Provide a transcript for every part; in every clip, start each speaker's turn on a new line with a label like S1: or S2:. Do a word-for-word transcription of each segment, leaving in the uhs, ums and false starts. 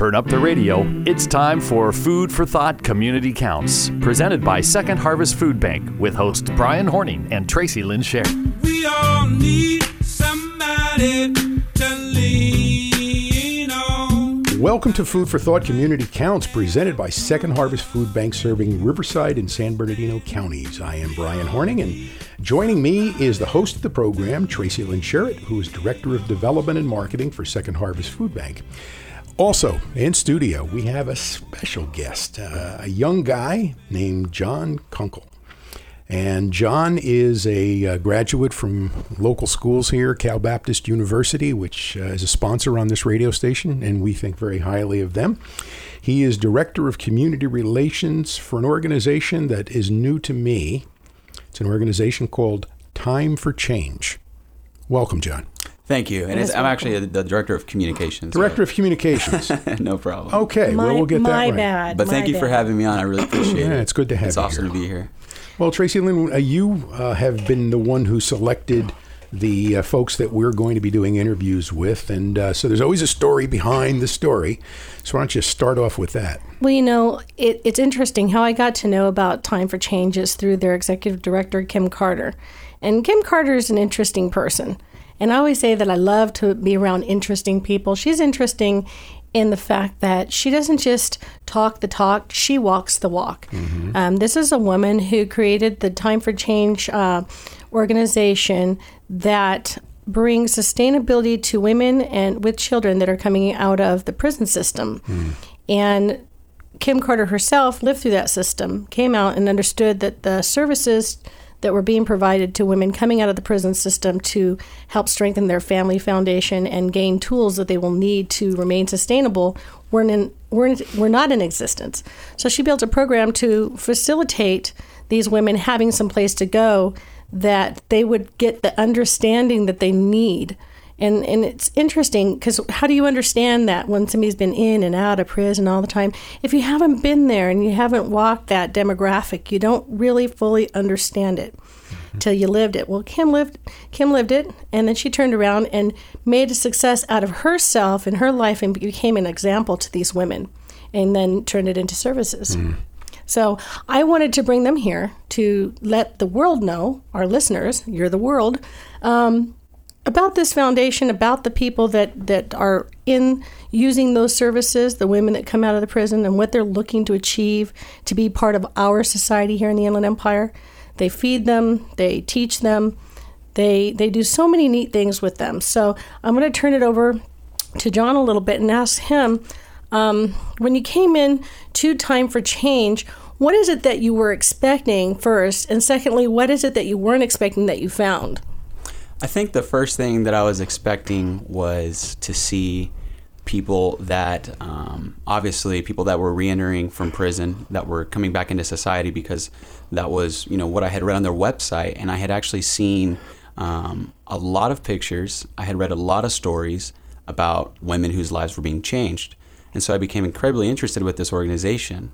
S1: Turn up the radio. It's time for Food for Thought Community Counts, presented by Second Harvest Food Bank with hosts Brian Horning and Tracy Lynn Sher.
S2: We all need somebody to lean on.
S3: Welcome to Food for Thought Community Counts, presented by Second Harvest Food Bank, serving Riverside and San Bernardino counties. I am Brian Horning, and joining me is the host of the program, Tracy Lynn Sherritt, who is Director of Development and Marketing for Second Harvest Food Bank. Also, in studio, we have a special guest, uh, a young guy named John Kunkel. And John is a uh, graduate from local schools here, Cal Baptist University, which uh, is a sponsor on this radio station, and we think very highly of them. He is Director of Community Relations for an organization that is new to me. It's an organization called Time for Change. Welcome, John.
S4: Thank you. And it's, I'm actually the Director of Communications.
S3: Director
S4: so.
S3: of Communications.
S4: No problem.
S3: Okay,
S5: my,
S3: well, we'll get that
S5: my
S3: right.
S5: bad.
S4: But thank
S5: my
S4: you
S5: bad.
S4: for having me on. I really appreciate
S3: yeah,
S4: it.
S3: It's good to have
S4: it's
S3: you
S4: awesome
S3: here.
S4: to be here.
S3: Well, Tracy Lynn, uh, you uh, have been the one who selected the uh, folks that we're going to be doing interviews with. And uh, so there's always a story behind the story. So why don't you start off with that?
S5: Well, you know, it, it's interesting how I got to know about Time for Change is through their executive director, Kim Carter. And Kim Carter is an interesting person. And I always say that I love to be around interesting people. She's interesting in the fact that she doesn't just talk the talk, she walks the walk. Mm-hmm. Um, this is a woman who created the Time for Change uh, organization that brings sustainability to women and with children that are coming out of the prison system. Mm. And Kim Carter herself lived through that system, came out and understood that the services that were being provided to women coming out of the prison system to help strengthen their family foundation and gain tools that they will need to remain sustainable weren't in, weren't, were not in existence. So she built a program to facilitate these women having some place to go that they would get the understanding that they need. And and it's interesting because how do you understand that when somebody's been in and out of prison all the time? If you haven't been there and you haven't walked that demographic, you don't really fully understand it mm-hmm. till you lived it. Well, Kim lived Kim lived it, and then she turned around and made a success out of herself and her life and became an example to these women, and then turned it into services. Mm. So I wanted to bring them here to let the world know, our listeners, you're the world, um, about this foundation, about the people that, that are in using those services, the women that come out of the prison and what they're looking to achieve to be part of our society here in the Inland Empire. They feed them, they teach them, they they do so many neat things with them. So I'm going to turn it over to John a little bit and ask him, um, when you came in to Time for Change, what is it that you were expecting first? And secondly, what is it that you weren't expecting that you found?
S4: I think the first thing that I was expecting was to see people that, um, obviously, people that were reentering from prison, that were coming back into society, because that was, you know, what I had read on their website. And I had actually seen um, a lot of pictures. I had read a lot of stories about women whose lives were being changed. And so I became incredibly interested with this organization.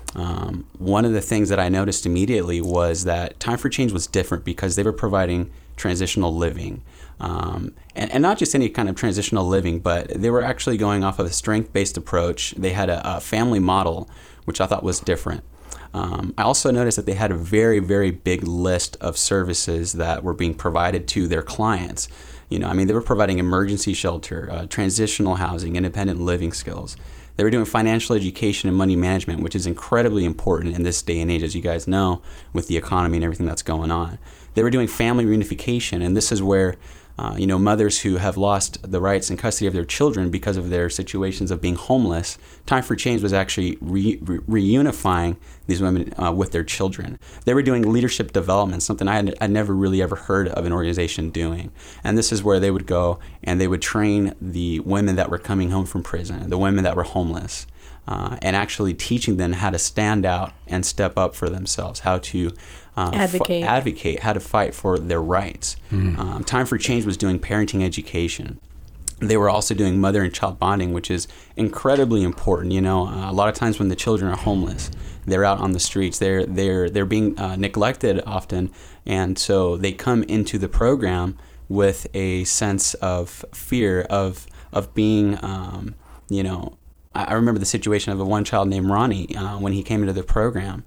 S4: Um, one of the things that I noticed immediately was that Time for Change was different because they were providing transitional living. Um, and, and not just any kind of transitional living, but they were actually going off of a strength-based approach. They had a, a family model, which I thought was different. Um, I also noticed that they had a very, very big list of services that were being provided to their clients. You know, I mean, they were providing emergency shelter, uh, transitional housing, independent living skills. They were doing financial education and money management, which is incredibly important in this day and age, as you guys know, with the economy and everything that's going on. They were doing family reunification, and this is where, uh, you know, mothers who have lost the rights and custody of their children because of their situations of being homeless, Time for Change was actually re- re- reunifying these women uh, with their children. They were doing leadership development, something I had I'd never really ever heard of an organization doing. And this is where they would go and they would train the women that were coming home from prison, the women that were homeless, uh, and actually teaching them how to stand out and step up for themselves, how to Uh,
S5: advocate.
S4: F- advocate, how to fight for their rights. Mm. Um, Time for Change was doing parenting education. They were also doing mother and child bonding, which is incredibly important. You know, uh, a lot of times when the children are homeless, they're out on the streets. They're they're they're being uh, neglected often, and so they come into the program with a sense of fear of of being, um, you know, I I remember the situation of a one child named Ronnie uh, when he came into the program.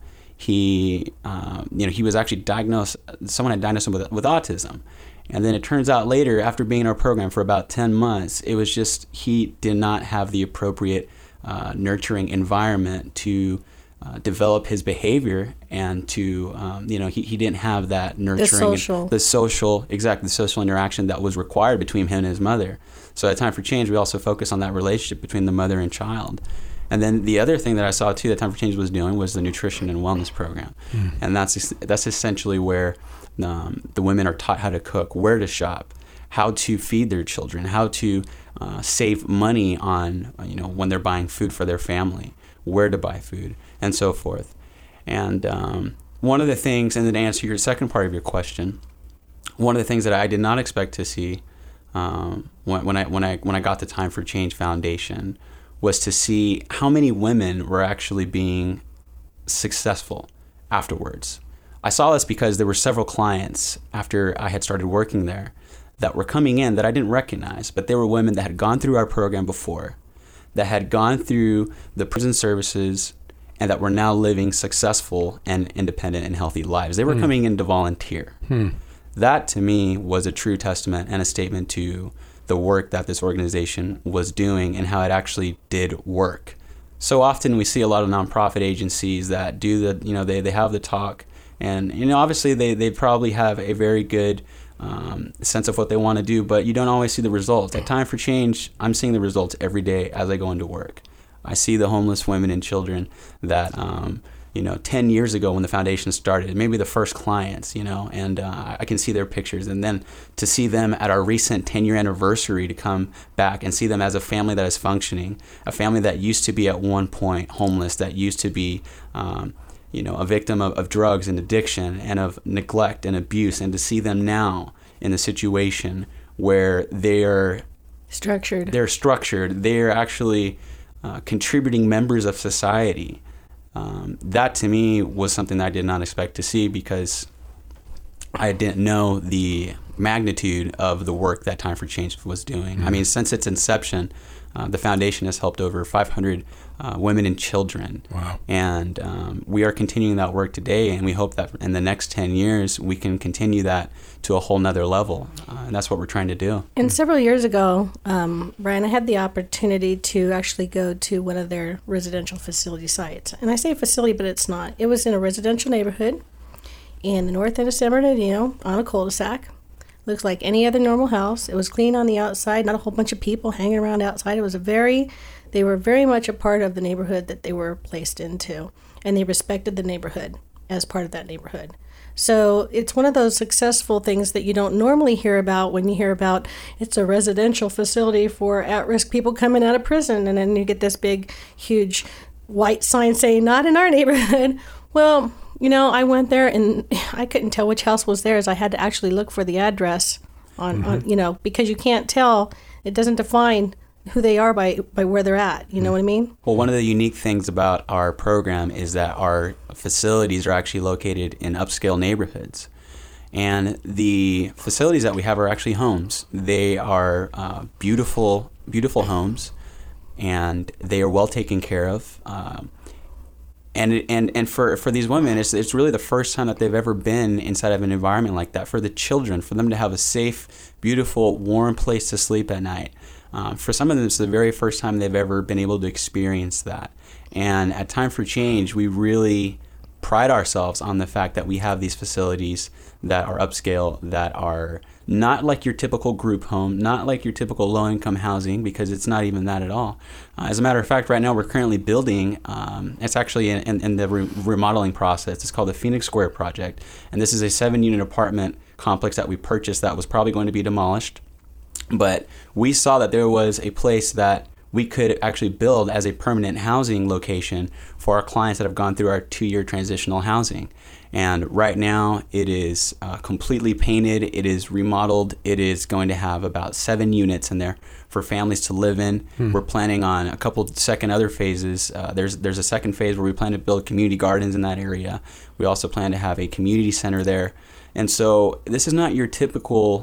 S4: He, uh, you know, he was actually diagnosed. Someone had diagnosed him with with autism, and then it turns out later, after being in our program for about ten months, it was just he did not have the appropriate uh, nurturing environment to uh, develop his behavior, and to, um, you know, he, he didn't have that nurturing,
S5: The social.
S4: the social, exactly, the social interaction that was required between him and his mother. So at Time for Change, we also focus on that relationship between the mother and child. And then the other thing that I saw too that Time for Change was doing was the nutrition and wellness program, mm. and that's that's essentially where um, the women are taught how to cook, where to shop, how to feed their children, how to uh, save money on, you know, when they're buying food for their family, where to buy food, and so forth. And um, one of the things, and then to answer your second part of your question, one of the things that I did not expect to see um, when, when I when I when I got the Time for Change Foundation was to see how many women were actually being successful afterwards. I saw this because there were several clients after I had started working there that were coming in that I didn't recognize, but they were women that had gone through our program before, that had gone through the prison services, and that were now living successful and independent and healthy lives. They were hmm. coming in to volunteer. Hmm. That, to me, was a true testament and a statement to the work that this organization was doing and how it actually did work. So often we see a lot of nonprofit agencies that do the, you know, they, they have the talk, and, you know, obviously they, they probably have a very good um, sense of what they want to do, but you don't always see the results. At Time for Change, I'm seeing the results every day as I go into work. I see the homeless women and children that, um, you know, ten years ago when the foundation started, maybe the first clients, you know, and uh, I can see their pictures. And then to see them at our recent ten-year anniversary, to come back and see them as a family that is functioning, a family that used to be at one point homeless, that used to be, um, you know, a victim of, of drugs and addiction and of neglect and abuse, and to see them now in a situation where they're
S5: structured,
S4: they're structured, they're actually uh, contributing members of society. Um, that to me was something that I did not expect to see, because I didn't know the magnitude of the work that Time for Change was doing. Mm-hmm. I mean, since its inception, uh, the foundation has helped over five hundred uh, women and children.
S3: Wow.
S4: And um, we are continuing that work today, and we hope that in the next ten years we can continue that to a whole nother level. Uh, and that's what we're trying to do.
S5: And several years ago, um, Brian, I had the opportunity to actually go to one of their residential facility sites. And I say facility, but it's not. It was in a residential neighborhood in the north end of San Bernardino on a cul-de-sac. Looks like any other normal house. It was clean on the outside, not a whole bunch of people hanging around outside. It was a very, they were very much a part of the neighborhood that they were placed into, and they respected the neighborhood as part of that neighborhood. So it's one of those successful things that you don't normally hear about when you hear about it's a residential facility for at-risk people coming out of prison, and then you get this big, huge white sign saying, not in our neighborhood. Well, you know, I went there and I couldn't tell which house was theirs. I had to actually look for the address on, mm-hmm. on you know, because you can't tell. It doesn't define who they are by, by where they're at. You mm-hmm. know what I mean?
S4: Well, one of the unique things about our program is that our facilities are actually located in upscale neighborhoods. And the facilities that we have are actually homes. They are uh, beautiful, beautiful homes, and they are well taken care of. Um, And and and for, for these women, it's it's really the first time that they've ever been inside of an environment like that. For the children, for them to have a safe, beautiful, warm place to sleep at night. Um, for some of them, it's the very first time they've ever been able to experience that. And at Time for Change, we really pride ourselves on the fact that we have these facilities that are upscale, that are not like your typical group home, not like your typical low-income housing, because it's not even that at all. Uh, as a matter of fact, right now we're currently building, um, it's actually in, in, in the re- remodeling process. It's called the Phoenix Square Project, and this is a seven-unit apartment complex that we purchased that was probably going to be demolished. But we saw that there was a place that we could actually build as a permanent housing location for our clients that have gone through our two-year transitional housing. And right now it is uh, completely painted, it is remodeled, it is going to have about seven units in there for families to live in. Hmm. We're planning on a couple second other phases. Uh, there's there's a second phase where we plan to build community gardens in that area. We also plan to have a community center there. And so this is not your typical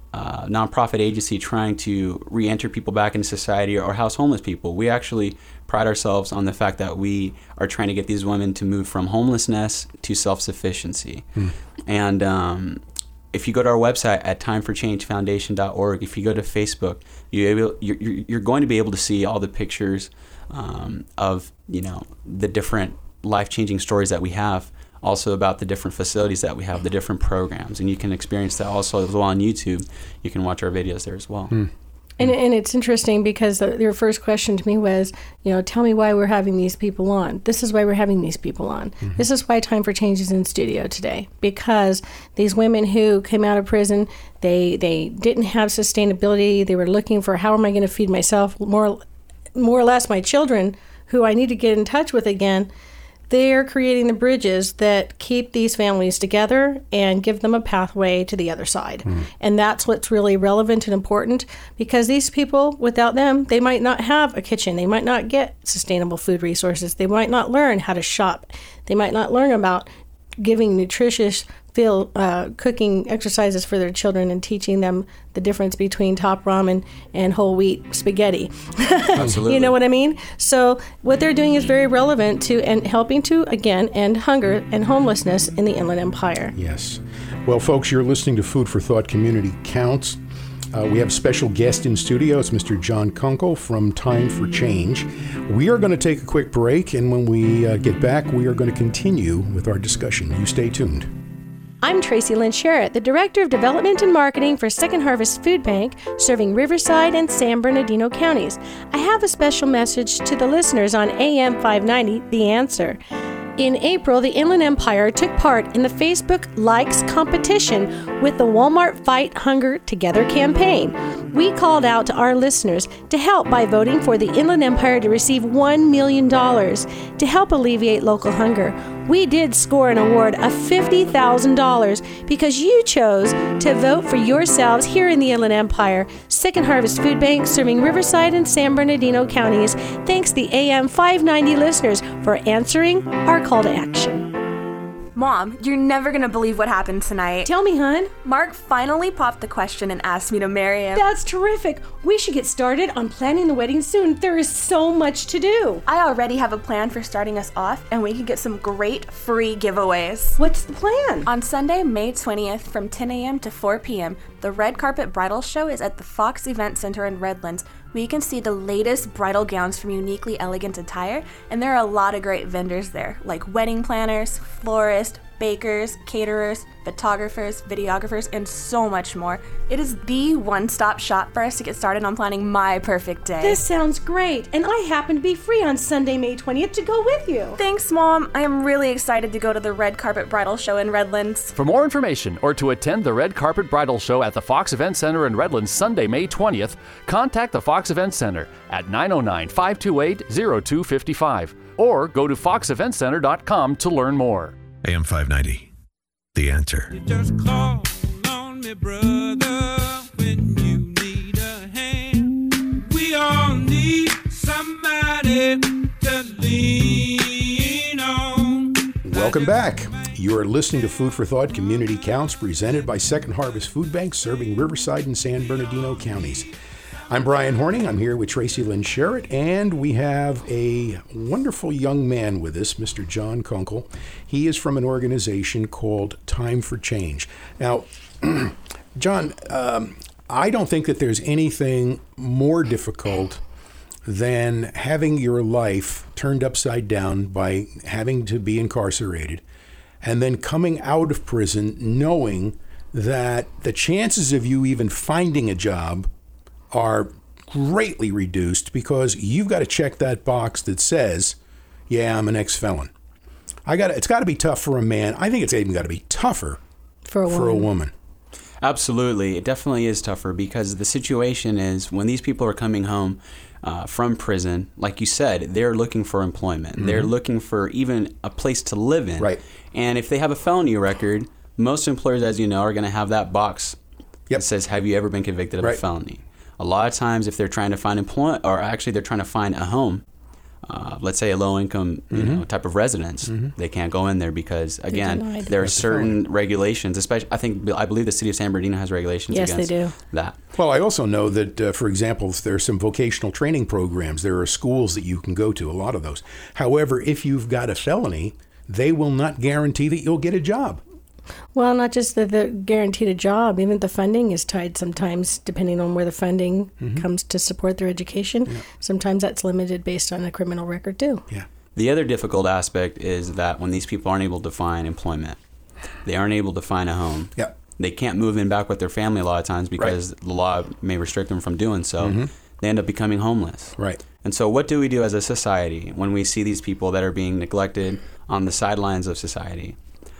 S4: uh, nonprofit agency trying to re-enter people back into society or house homeless people. We actually pride ourselves on the fact that we are trying to get these women to move from homelessness to self-sufficiency. Hmm. And um, if you go to our website at time for change foundation dot org, if you go to Facebook, you're, able, you're, you're going to be able to see all the pictures um, of, you know, the different life-changing stories that we have, also about the different facilities that we have, the different programs. And you can experience that also as well on YouTube. You can watch our videos there as well.
S3: Hmm.
S5: And, and it's interesting because the, your first question to me was, you know, tell me why we're having these people on. This is why we're having these people on. Mm-hmm. This is why Time for Change is in studio today. Because these women who came out of prison, they they didn't have sustainability. They were looking for, how am I going to feed myself, more, more or less my children, who I need to get in touch with again. They're creating the bridges that keep these families together and give them a pathway to the other side. Mm. And that's what's really relevant and important, because these people, without them, they might not have a kitchen. They might not get sustainable food resources. They might not learn how to shop. They might not learn about giving nutritious feel, uh, cooking exercises for their children and teaching them the difference between top ramen and whole wheat spaghetti.
S4: Absolutely.
S5: You know what I mean? So what they're doing is very relevant to and helping to, again, end hunger and homelessness in the Inland Empire.
S3: Yes. Well, folks, you're listening to Food for Thought Community Counts. Uh, we have a special guest in studio. It's Mister John Kunkel from Time for Change. We are going to take a quick break, and when we uh, get back, we are going to continue with our discussion. You stay tuned.
S5: I'm Tracy Lynn Sherritt, the Director of Development and Marketing for Second Harvest Food Bank, serving Riverside and San Bernardino counties. I have a special message to the listeners on A M five ninety, The Answer. In April, the Inland Empire took part in the Facebook Likes competition with the Walmart Fight Hunger Together campaign. We called out to our listeners to help by voting for the Inland Empire to receive one million dollars to help alleviate local hunger. We did score an award of fifty thousand dollars because you chose to vote for yourselves here in the Inland Empire. Second Harvest Food Bank, serving Riverside and San Bernardino counties. Thanks the A M five ninety listeners for answering our call to action.
S6: Mom, you're never gonna believe what happened tonight.
S5: Tell me, hon.
S6: Mark finally popped the question and asked me to marry him.
S5: That's terrific. We should get started on planning the wedding soon. There is so much to do.
S6: I already have a plan for starting us off, and we can get some great free giveaways.
S5: What's the plan?
S6: On Sunday, May twentieth, from ten a.m. to four p.m., the Red Carpet Bridal Show is at the Fox Event Center in Redlands. We can see the latest bridal gowns from Uniquely Elegant Attire, and there are a lot of great vendors there, like wedding planners, florists, bakers, caterers, photographers, videographers, and so much more. It is the one-stop shop for us to get started on planning my perfect day.
S5: This sounds great, and I happen to be free on Sunday, May twentieth to go with you.
S6: Thanks, Mom. I am really excited to go to the Red Carpet Bridal Show in Redlands.
S1: For more information or to attend the Red Carpet Bridal Show at the Fox Event Center in Redlands Sunday, May twentieth, contact the Fox Event Center at nine oh nine, five two eight, oh two five five or go to fox event center dot com to learn more.
S7: A M five ninety, The Answer.
S2: You just call on me, brother, when you need a hand. We all need somebody to lean on.
S3: Welcome back. You are listening to Food for Thought Community Counts, presented by Second Harvest Food Bank, serving Riverside and San Bernardino counties. I'm Brian Horning. I'm here with Tracy Lynn Sherritt, and we have a wonderful young man with us, Mister John Kunkel. He is from an organization called Time for Change. Now, John, um, I don't think that there's anything more difficult than having your life turned upside down by having to be incarcerated and then coming out of prison knowing that the chances of you even finding a job are greatly reduced because you've got to check that box that says, yeah, I'm an ex-felon. I got it's got to be tough for a man. I think it's even got to be tougher
S5: for a woman.
S3: For a woman.
S4: Absolutely. It definitely is tougher because the situation is when these people are coming home uh, from prison, like you said, they're looking for employment. Mm-hmm. They're looking for even a place to live in.
S3: Right.
S4: And if they have a felony record, most employers, as you know, are going to have that box
S3: yep.
S4: that says, have you ever been convicted of
S3: right.
S4: a felony? A lot of times if they're trying to find employment, or actually they're trying to find a home, uh, let's say a low-income you
S3: Mm-hmm.
S4: know, type of residence,
S3: Mm-hmm.
S4: they can't go in there because, again,
S5: denied.
S4: there are
S3: That's a
S4: certain regulations. Especially, I think I believe the city of San Bernardino has regulations
S5: Yes, they
S4: against
S5: do.
S4: that.
S3: Well, I also know that, uh, for example, there are some vocational training programs. There are schools that you can go to, a lot of those. However, if you've got a felony, they will not guarantee that you'll get a job.
S5: Well, not just that they're guaranteed a job, even the funding is tied sometimes, depending on where the funding
S3: Mm-hmm.
S5: comes to support their education. Sometimes that's limited based on a criminal record, too.
S3: Yeah.
S4: The other difficult aspect is that when these people aren't able to find employment, they aren't able to find a home.
S3: Yeah.
S4: They can't move in back with their family a lot of times because the law may restrict them from doing so.
S3: Mm-hmm.
S4: They end up becoming homeless.
S3: Right.
S4: And so what do we do as a society when we see these people that are being neglected on the sidelines of society?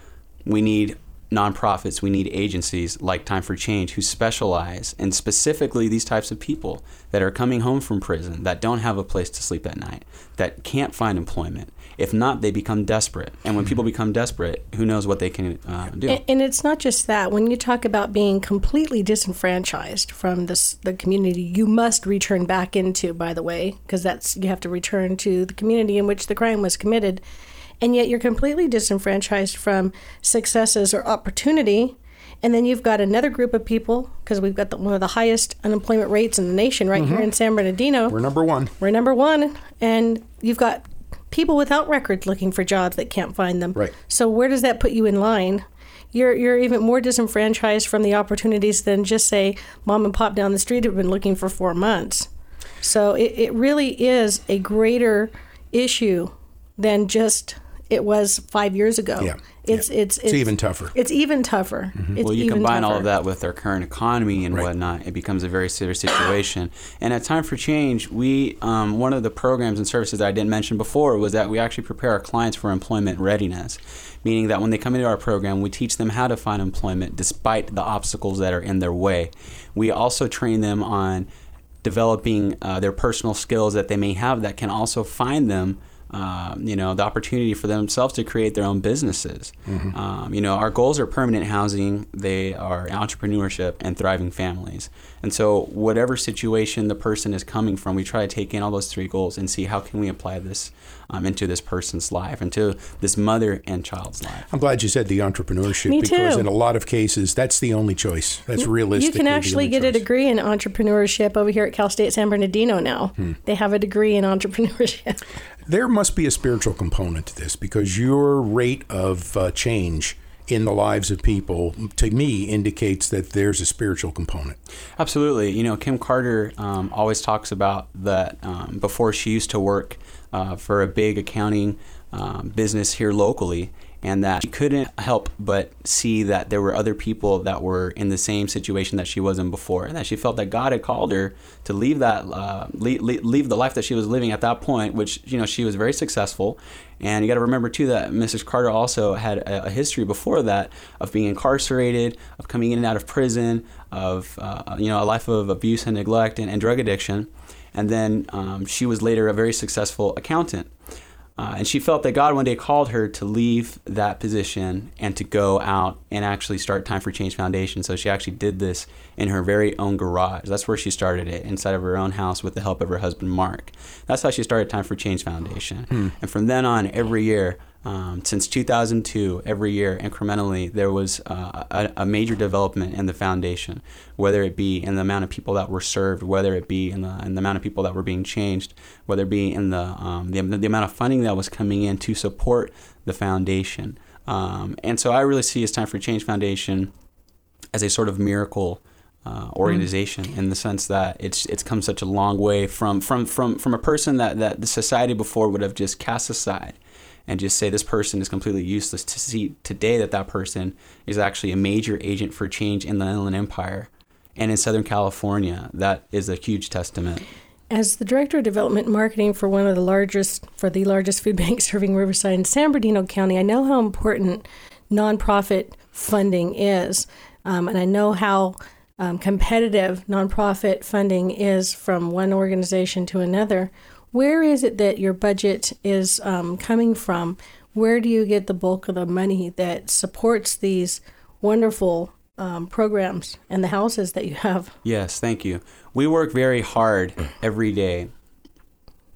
S4: We need nonprofits, we need agencies like Time for Change who specialize in specifically these types of people that are coming home from prison, that don't have a place to sleep at night, that can't find employment. If not, they become desperate. And when people become desperate, who knows what they can uh, do?
S5: And, and it's not just that. When you talk about being completely disenfranchised from this, the community you must return back into, by the way, because that's you have to return to the community in which the crime was committed. And yet you're completely disenfranchised from successes or opportunity. And then you've got another group of people, because we've got the, one of the highest unemployment rates in the nation right here in San Bernardino.
S3: We're number one.
S5: We're number one. And you've got people without records looking for jobs that can't find them.
S3: Right.
S5: So where does that put you in line? You're you're even more disenfranchised from the opportunities than just, say, mom and pop down the street have been looking for four months. So it, it really is a greater issue than just it was five years ago.
S3: Yeah.
S5: It's,
S3: yeah.
S5: it's, it's
S3: It's even tougher.
S5: It's even tougher. It's
S4: Well, you
S5: even
S4: combine all
S5: tougher.
S4: of that with our current economy and
S3: Right.
S4: whatnot, it becomes a very serious situation. And at Time for Change, we um, one of the programs and services that I didn't mention before was that we actually prepare our clients for employment readiness, meaning that when they come into our program, we teach them how to find employment despite the obstacles that are in their way. We also train them on developing uh, their personal skills that they may have that can also find them Uh, you know, the opportunity for themselves to create their own businesses.
S3: Mm-hmm.
S4: Um, you know, our goals are permanent housing, they are entrepreneurship and thriving families. And so whatever situation the person is coming from, we try to take in all those three goals and see how can we apply this um, into this person's life, into this mother and child's life.
S3: I'm glad you said the entrepreneurship
S5: Me
S3: because
S5: too.
S3: in a lot of cases, that's the only choice. That's realistic.
S5: You can actually get a degree in entrepreneurship over here at Cal State San Bernardino now.
S3: Hmm.
S5: They have a degree in entrepreneurship.
S3: There must be a spiritual component to this because your rate of uh, change in the lives of people, to me, indicates that there's a spiritual component.
S4: Absolutely. You know, Kim Carter um, always talks about that um, before she used to work uh, for a big accounting um, business here locally, and that she couldn't help but see that there were other people that were in the same situation that she was in before, and that she felt that God had called her to leave that, uh, leave, leave the life that she was living at that point, which, you know, she was very successful. And you got to remember, too, that Missus Carter also had a, a history before that of being incarcerated, of coming in and out of prison, of, uh, you know, a life of abuse and neglect and, and drug addiction. And then um, she was later a very successful accountant. Uh, and she felt that God one day called her to leave that position and to go out and actually start Time for Change Foundation. So she actually did this in her very own garage. That's where she started it, inside of her own house with the help of her husband, Mark. That's how she started Time for Change Foundation. Hmm. And from then on, every year, Um, since two thousand two, every year, incrementally, there was uh, a, a major development in the foundation, whether it be in the amount of people that were served, whether it be in the, in the amount of people that were being changed, whether it be in the, um, the, the amount of funding that was coming in to support the foundation. Um, and so I really see as Time for Change Foundation as a sort of miracle Uh, organization mm. in the sense that it's it's come such a long way from from from, from a person that, that the society before would have just cast aside and just say this person is completely useless, to see today that that person is actually a major agent for change in the Inland Empire and in Southern California. That is a huge testament.
S5: As the Director of Development and Marketing for one of the largest, for the largest food bank serving Riverside and San Bernardino County, I know how important nonprofit funding is, um, and I know how Um, competitive nonprofit funding is from one organization to another. Where is it that your budget is um, coming from? Where do you get the bulk of the money that supports these wonderful um, programs and the houses that you have?
S4: Yes, thank you. We work very hard every day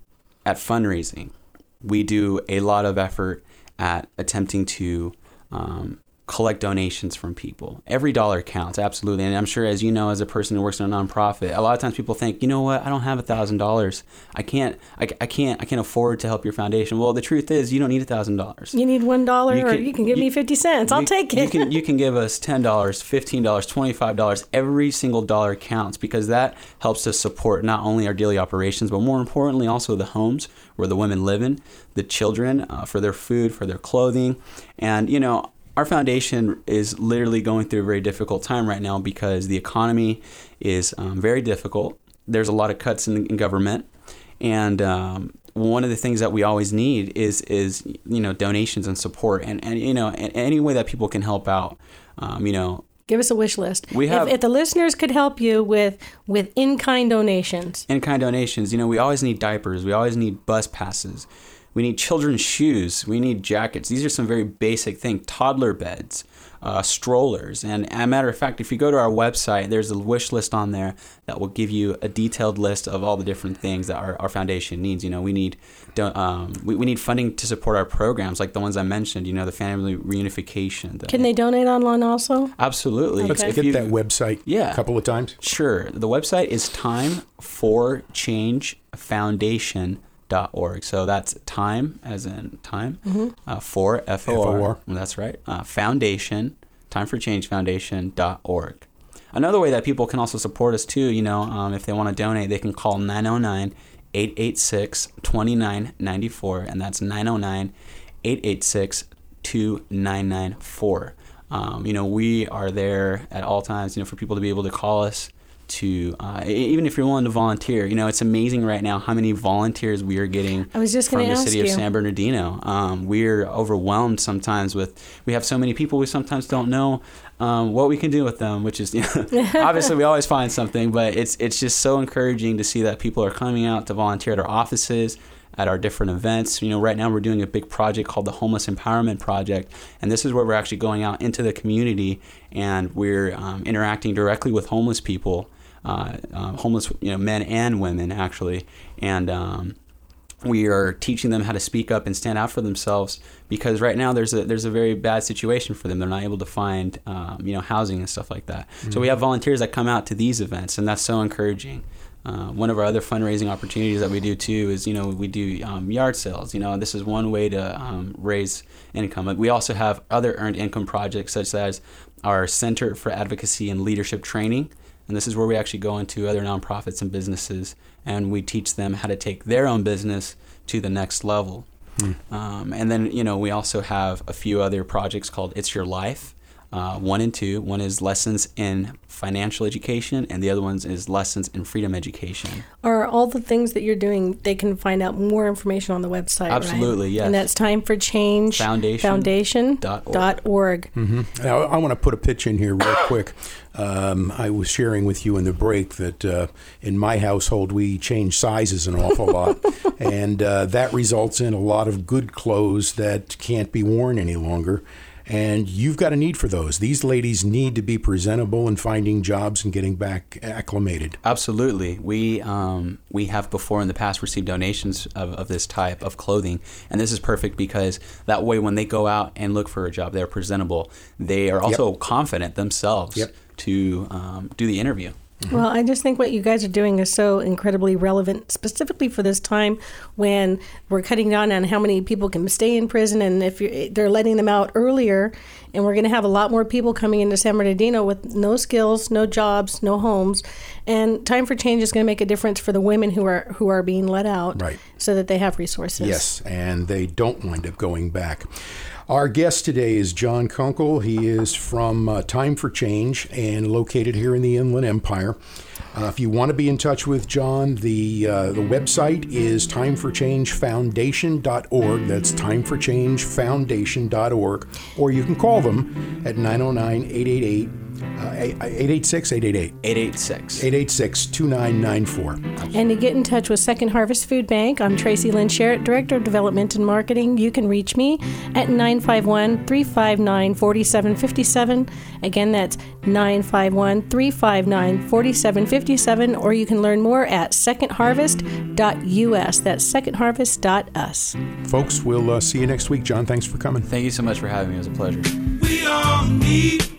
S4: at fundraising, we do a lot of effort at attempting to um, collect donations from people. Every dollar counts, absolutely. And I'm sure, as you know, as a person who works in a nonprofit, a lot of times people think, you know what, I don't have a thousand dollars. I can't, I, I can't, I can't afford to help your foundation. Well, the truth is, you don't need a thousand dollars.
S5: You need one dollar, or you can give
S4: you,
S5: me fifty cents. I'll
S4: you,
S5: take it.
S4: You can, you can give us ten dollars, fifteen dollars, twenty-five dollars. Every single dollar counts, because that helps us support not only our daily operations, but more importantly, also the homes where the women live in, the children, uh, for their food, for their clothing. And, you know, our foundation is literally going through a very difficult time right now because the economy is um, very difficult. There's a lot of cuts in, in government. And um, one of the things that we always need is, is you know, donations and support. And, and you know, any way that people can help out, um, you know.
S5: Give us a wish list.
S4: We have,
S5: if, if the listeners could help you with, with in-kind donations.
S4: In-kind donations. You know, we always need diapers. We always need bus passes. We need children's shoes. We need jackets. These are some very basic things. Toddler beds, uh, strollers. And as a matter of fact, if you go to our website, there's a wish list on there that will give you a detailed list of all the different things that our, our foundation needs. You know, we need um, we, we need funding to support our programs, like the ones I mentioned, you know, the family reunification. The,
S5: Can they donate online also?
S4: Absolutely.
S3: Let's
S5: Okay.
S3: get
S4: you,
S3: that website
S4: yeah.
S3: a couple of times.
S4: Sure. The website is time for change foundation dot org. So that's time as in time, mm-hmm. uh, for F O R. F O R. That's right. Uh, foundation, time for change foundation dot org. Another way that people can also support us too, you know, um, if they want to donate, they can call nine oh nine, eight eight six, two nine nine four, and that's nine oh nine, eight eight six, two nine nine four. Um, you know, we are there at all times, you know, for people to be able to call us, to uh, even if you're willing to volunteer. You know, it's amazing right now how many volunteers we are getting
S5: I was just
S4: from
S5: gonna
S4: the
S5: ask
S4: city
S5: you.
S4: of San Bernardino. Um, we're overwhelmed sometimes with, we have so many people we sometimes don't know um, what we can do with them, which is, you know, obviously we always find something, but it's it's just so encouraging to see that people are coming out to volunteer at our offices, at our different events. You know, right now we're doing a big project called the Homeless Empowerment Project, and this is where we're actually going out into the community, and we're um, interacting directly with homeless people, uh, uh, homeless, you know, men and women actually, and um, we are teaching them how to speak up and stand out for themselves, because right now there's a there's a very bad situation for them. They're not able to find um, you know, housing and stuff like that. Mm-hmm. So we have volunteers that come out to these events, and that's so encouraging. Uh, one of our other fundraising opportunities that we do too is, you know, we do um, yard sales. You know, this is one way to um, raise income. We also have other earned income projects, such as our Center for Advocacy and Leadership Training. And this is where we actually go into other nonprofits and businesses, and we teach them how to take their own business to the next level. Hmm. Um, and then, you know, we also have a few other projects called It's Your Life. Uh, one and two. One is lessons in financial education, and the other one is lessons in freedom education.
S5: Are all the things that you're doing, they can find out more information on the website,
S4: Absolutely,
S5: right?
S4: yes.
S5: And that's Time for Change
S4: Foundation.
S5: Foundation
S4: Dot org.
S5: Dot org.
S3: Mm-hmm. Now, I want to put a pitch in here real quick. Um, I was sharing with you in the break that uh, in my household we change sizes an awful lot, and uh, that results in a lot of good clothes that can't be worn any longer. And you've got a need for those. These ladies need to be presentable and finding jobs and getting back acclimated.
S4: Absolutely. We um, we have before in the past received donations of, of this type of clothing. And this is perfect because that way when they go out and look for a job, they're presentable. They are also yep. confident themselves yep. to um, do the interview.
S5: Mm-hmm. Well, I just think what you guys are doing is so incredibly relevant, specifically for this time when we're cutting down on how many people can stay in prison, and if you're, they're letting them out earlier, and we're going to have a lot more people coming into San Bernardino with no skills, no jobs, no homes, and Time for Change is going to make a difference for the women who are who are being let out,
S3: right,
S5: so that they have resources.
S3: Yes, and they don't wind up going back. Our guest today is John Kunkel. He is from uh, Time for Change and located here in the Inland Empire. Uh, if you want to be in touch with John, the uh, the website is time for change foundation dot org. That's time for change foundation dot org. Or you can call them at nine oh nine, eight eight eight, Uh, eight eight six, eight eight eight.
S4: eight eight six.
S3: eight eight six, two nine nine four.
S5: And to get in touch with Second Harvest Food Bank, I'm Tracy Lynn Sherritt, Director of Development and Marketing. You can reach me at nine five one, three five nine, four seven five seven. Again, that's nine five one, three five nine, four seven five seven, or you can learn more at second harvest dot u s. That's second harvest dot u s.
S3: Folks, we'll uh, see you next week. John, thanks for coming.
S4: Thank you so much for having me. It was a pleasure.
S2: We all need